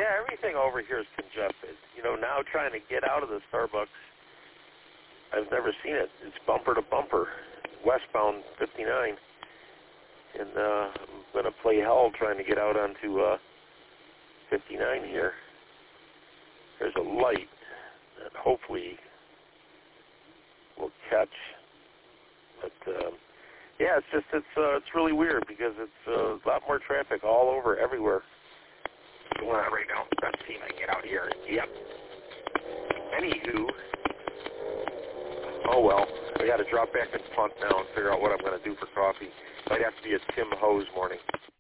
Yeah, everything over here is congested. You know, now trying to get out of the Starbucks, I've never seen it. It's bumper to bumper, westbound 59. And I'm going to play hell trying to get out onto 59 here. There's a light that hopefully will catch. But, yeah, it's really weird because it's a lot more traffic all over, everywhere. Going on right now. Let's see if I can get out here. Yep. Anywho, oh well, I got to drop back and punt now and figure out what I'm going to do for coffee. Might have to be a Tim Hose morning.